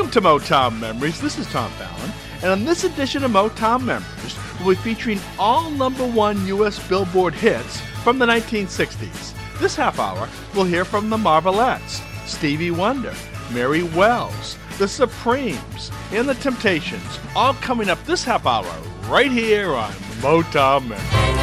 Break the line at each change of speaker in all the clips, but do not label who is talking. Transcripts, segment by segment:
Welcome to Motown Memories. This is Tom Fallon, and on this edition of Motown Memories, we'll be featuring all #1 U.S. Billboard hits from the 1960s. This half hour, we'll hear from the Marvelettes, Stevie Wonder, Mary Wells, the Supremes, and the Temptations, all coming up this half hour right here on Motown Memories.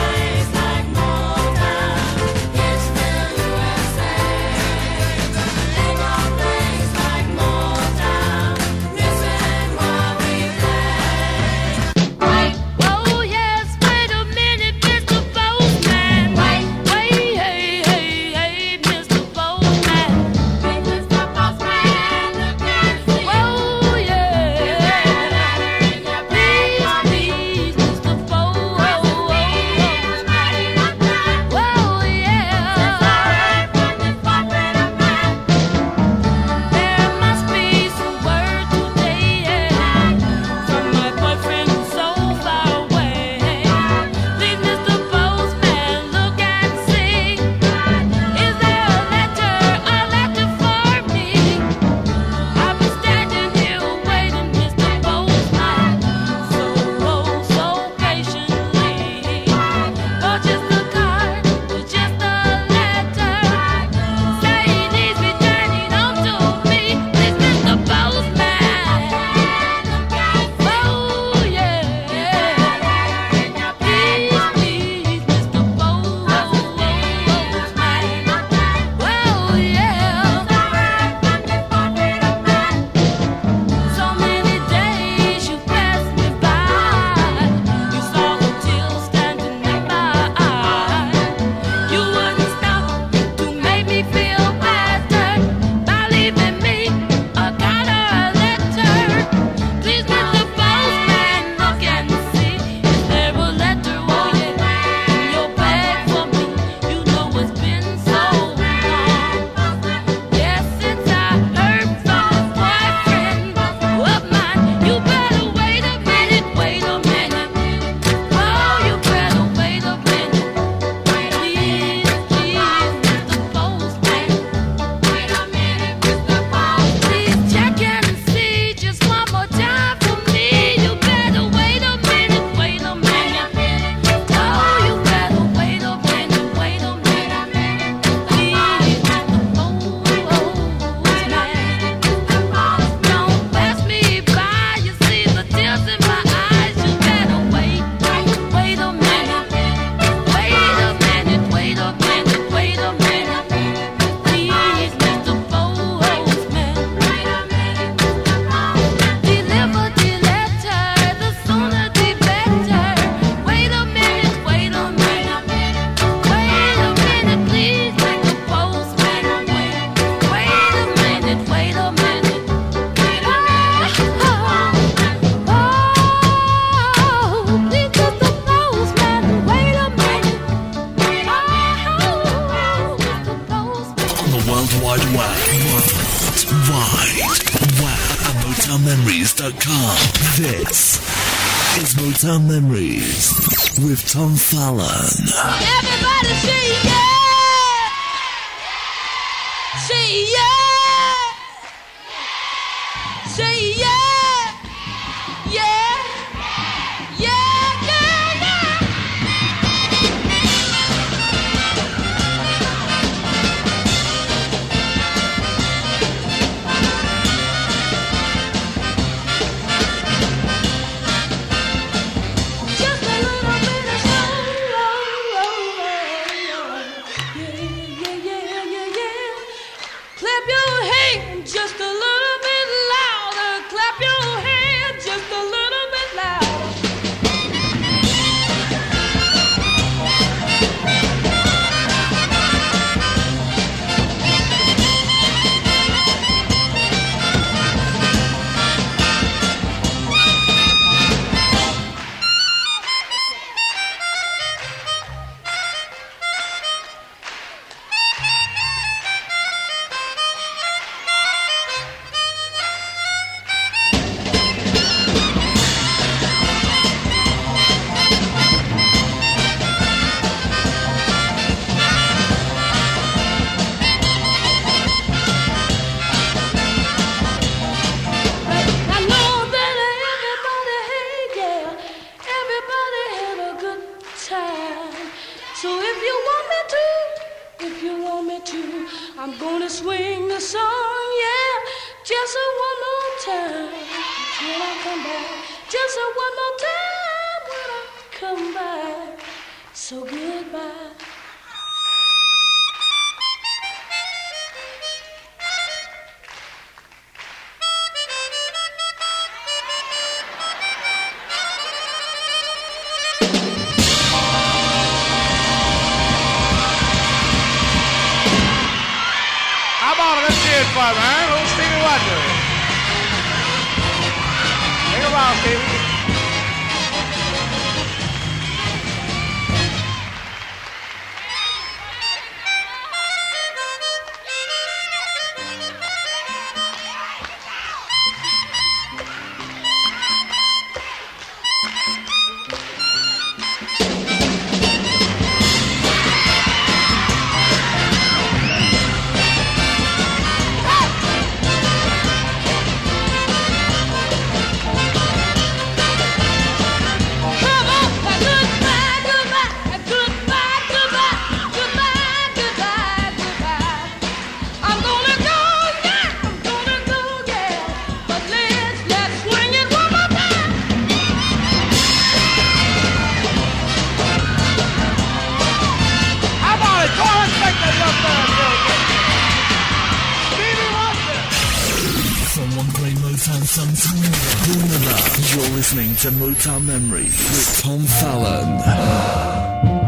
This is Motown Memories with Tom Fallon.
Everybody say yeah! Say yeah! Say yeah! Yeah! Yeah, girl, yeah! Just a little bit of soul, yeah, yeah, yeah, yeah, yeah. Clap your me to. I'm gonna swing the song, yeah, just one more time. When I come back, just one more time when I come back. So goodbye.
Man, who's Stevie Wonder? Take a while, Stevie.
You're listening to Motown Memories with Tom Fallon.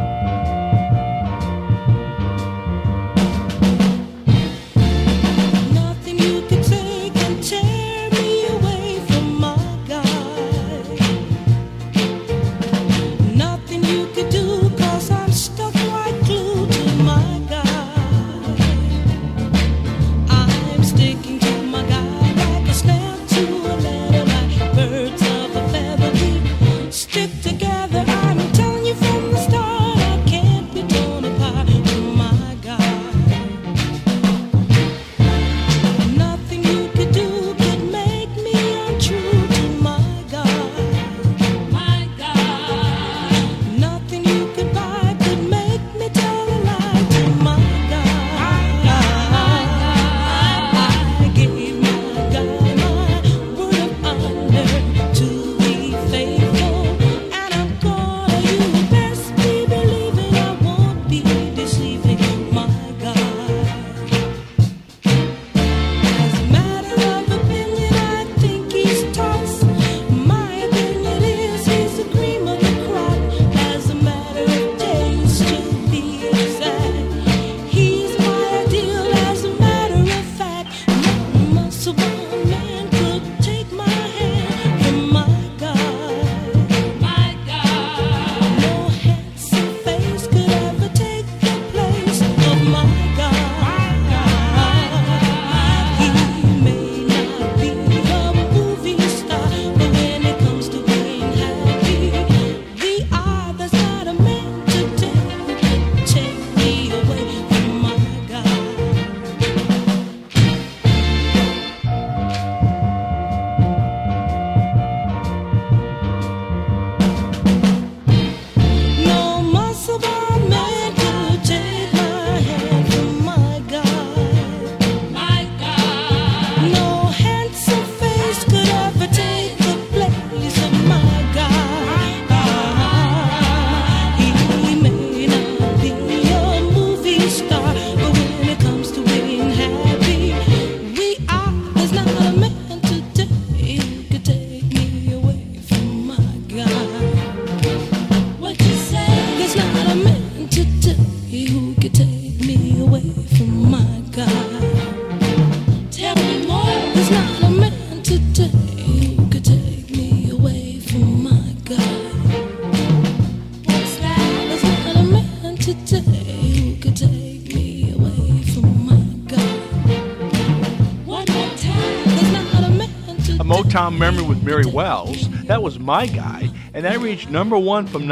Motown Memory with Mary Wells. That was My Guy, and that reached number one from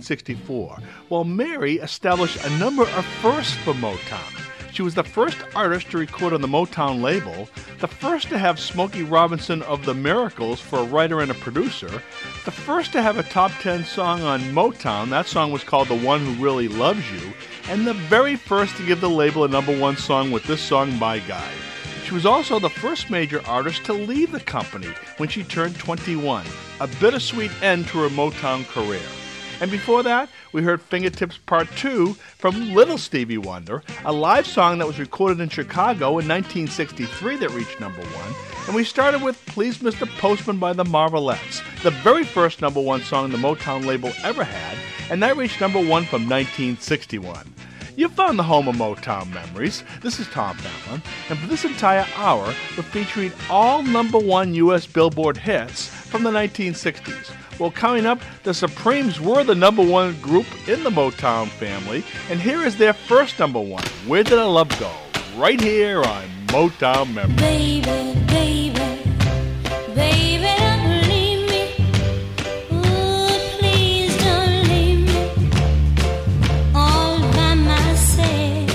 1964, while Mary established a number of firsts for Motown. She was the first artist to record on the Motown label, the first to have Smokey Robinson of the Miracles for a writer and a producer, the first to have a top 10 song on Motown. That song was called The One Who Really Loves You, and the very first to give the label a #1 song with this song, My Guy. She was also the first major artist to leave the company when she turned 21, a bittersweet end to her Motown career. And before that, we heard Fingertips Part 2 from Little Stevie Wonder, a live song that was recorded in Chicago in 1963 that reached #1. And we started with Please Mr. Postman by the Marvelettes, the very first #1 song the Motown label ever had, and that reached #1 from 1961. You found the home of Motown Memories. This is Tom Fallon, and for this entire hour, we're featuring all #1 U.S. Billboard hits from the 1960s. Well, coming up, the Supremes were the #1 group in the Motown family, and here is their first #1, Where Did Our Love Go? Right here on Motown Memories.
Baby, baby, baby, don't leave me. Ooh, please don't leave me all by myself.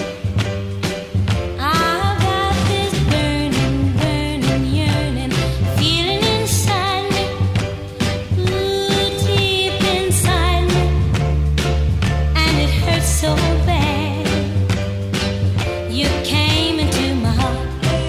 I've got this burning, burning, yearning feeling inside me. Ooh, deep inside me, and it hurts so bad. You came into my heart.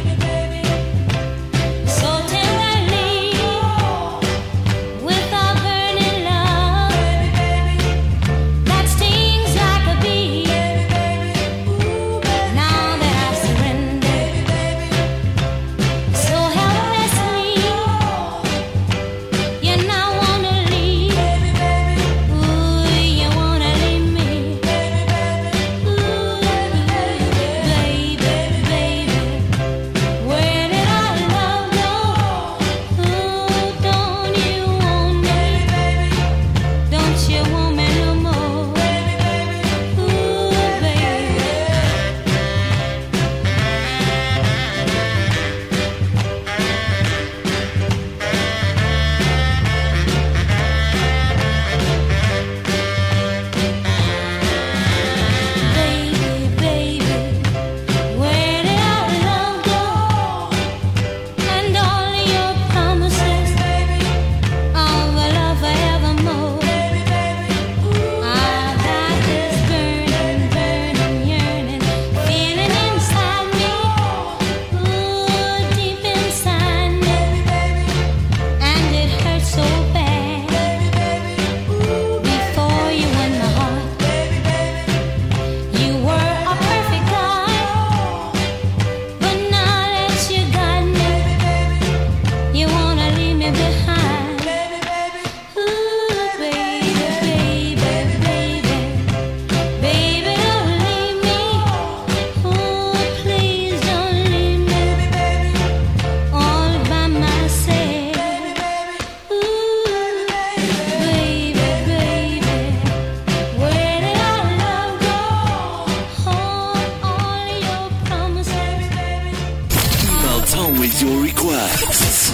with your requests.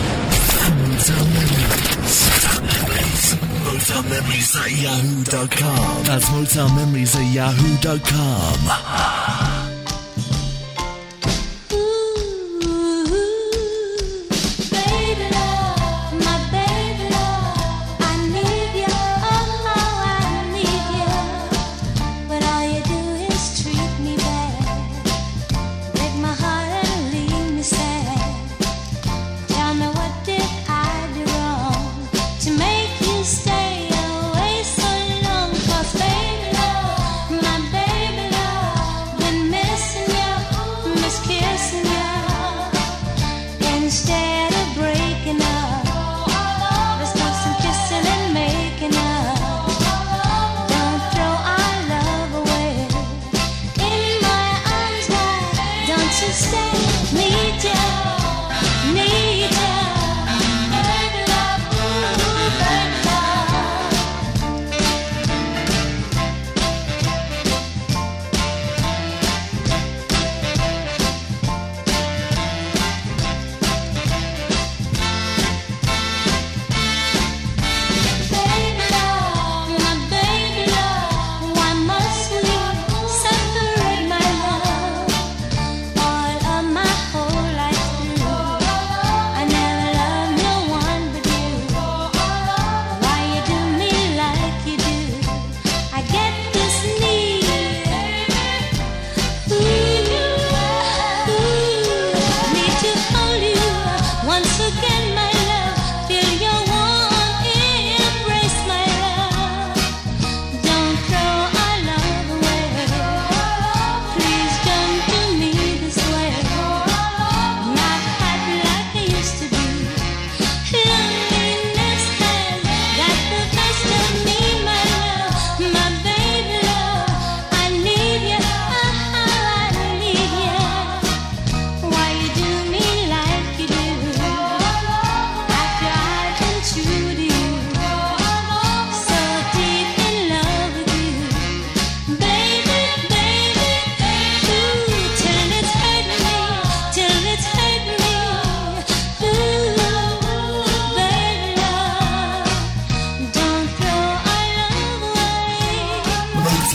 Motown Memories at yahoo.com. That's Motown Memories at yahoo.com.
Baby love,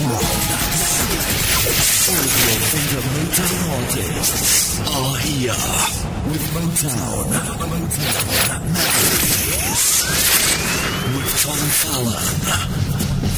Motown. All of your favorite Motown artists are here with Motown Memories with Tom Fallon.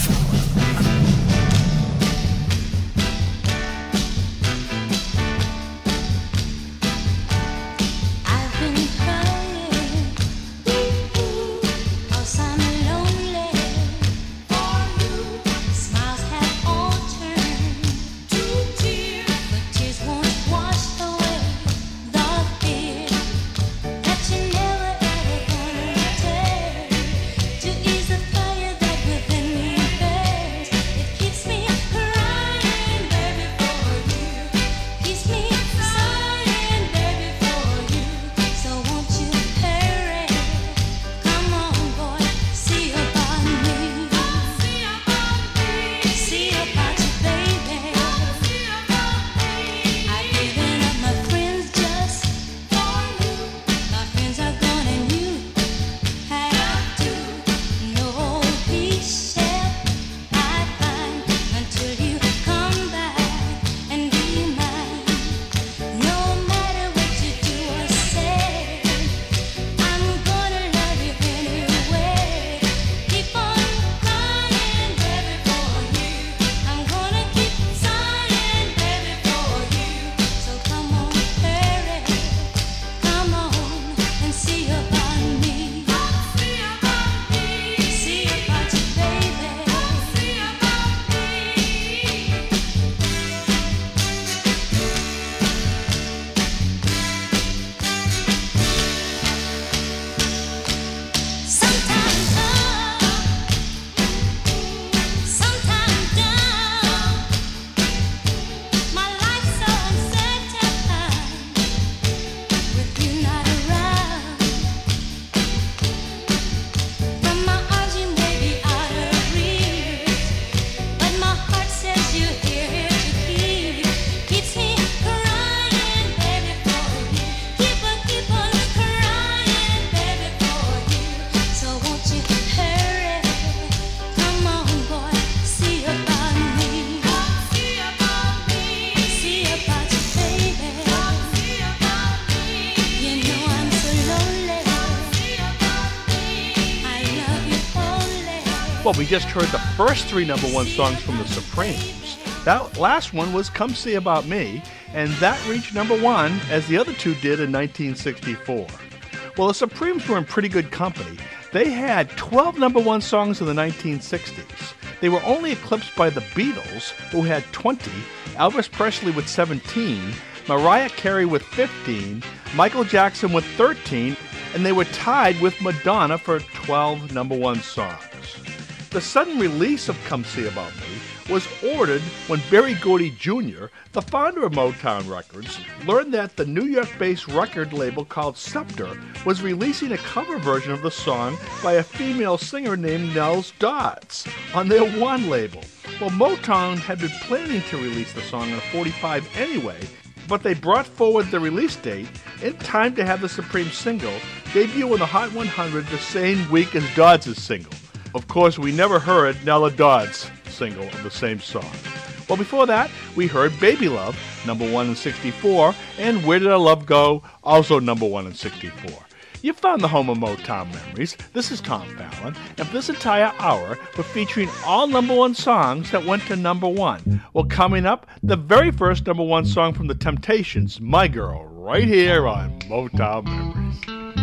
Well, we just heard the first three number one songs from the Supremes. That last one was Come See About Me, and that reached number one as the other two did in 1964. Well, the Supremes were in pretty good company. They had 12 number one songs in the 1960s. They were only eclipsed by the Beatles, who had 20, Elvis Presley with 17, Mariah Carey with 15, Michael Jackson with 13, and they were tied with Madonna for 12 number one songs. The sudden release of Come See About Me was ordered when Berry Gordy Jr., the founder of Motown Records, learned that the New York-based record label called Scepter was releasing a cover version of the song by a female singer named Nels Dodds on their One label. Well, Motown had been planning to release the song on a 45 anyway, but they brought forward the release date in time to have the Supreme single debut on the Hot 100 the same week as Dodds' single. Of course, we never heard Nella Dodds' single of the same song. Well, before that, we heard Baby Love, number one in 64, and Where Did Our Love Go, also number one in 64. You found the home of Motown Memories. This is Tom Fallon, and for this entire hour, we're featuring all number one songs that went to number one. Well, coming up, the very first number one song from The Temptations, My Girl, right here on Motown Memories.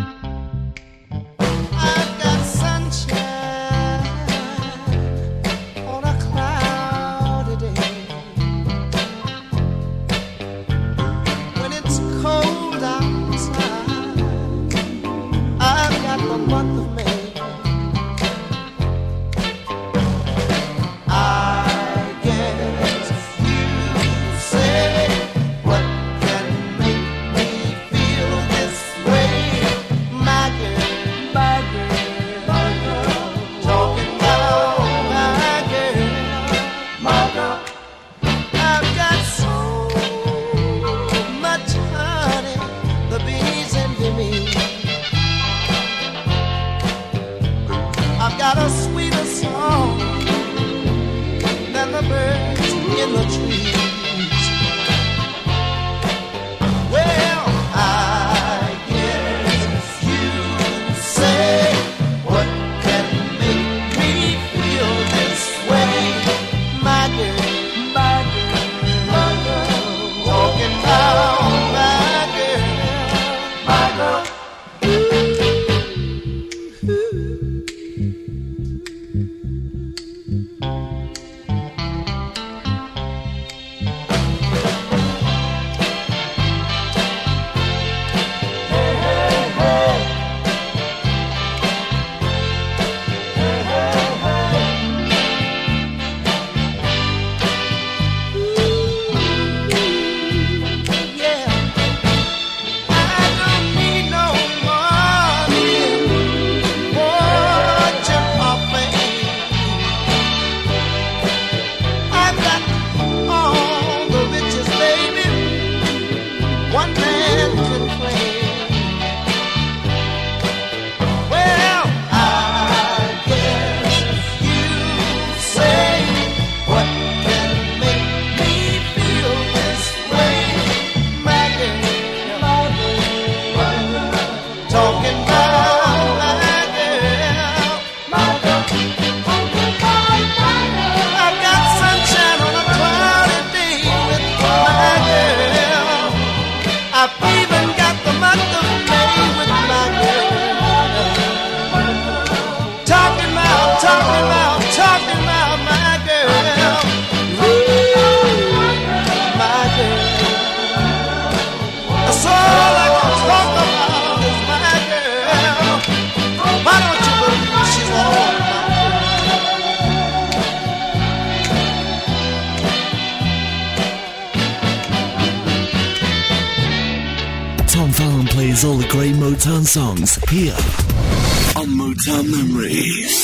I've got sunshine on a cloudy day. When it's cold outside, I've got the month of May. I guess you say, what can make me feel this way?
plays all the great Motown songs here on Motown Memories.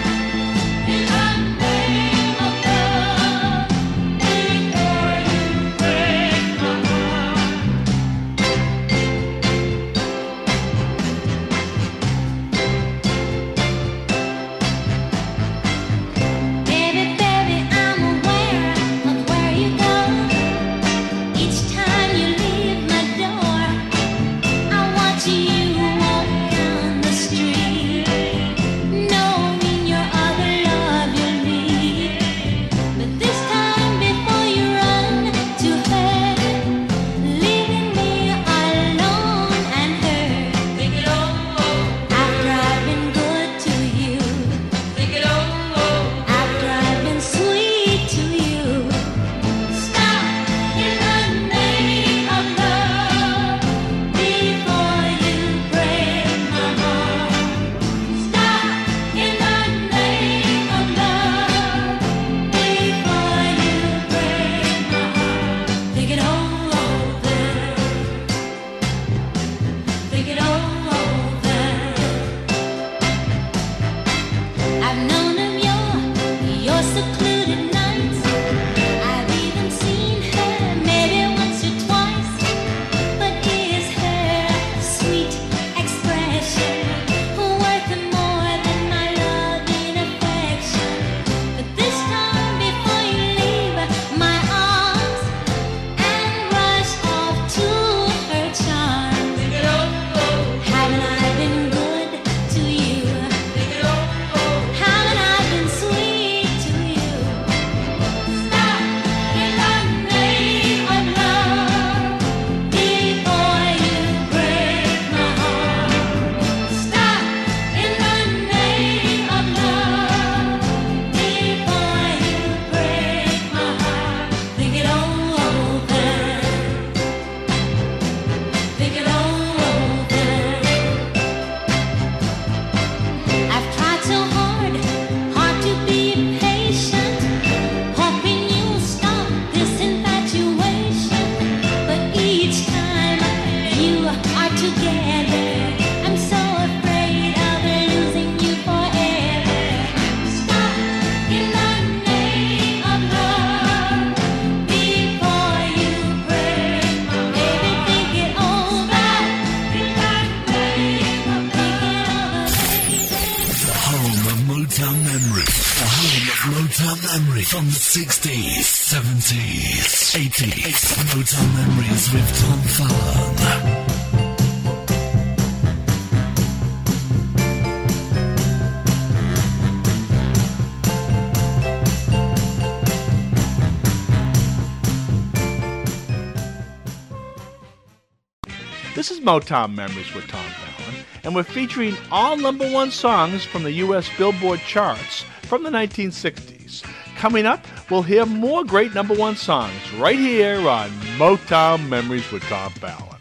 From the 60s, 70s, 80s, Motown Memories with Tom Fallon.
This is Motown Memories with Tom Fallon, and we're featuring all #1 songs from the U.S. Billboard charts from the 1960s. Coming up, we'll hear more great #1 songs right here on Motown Memories with Tom Fallon.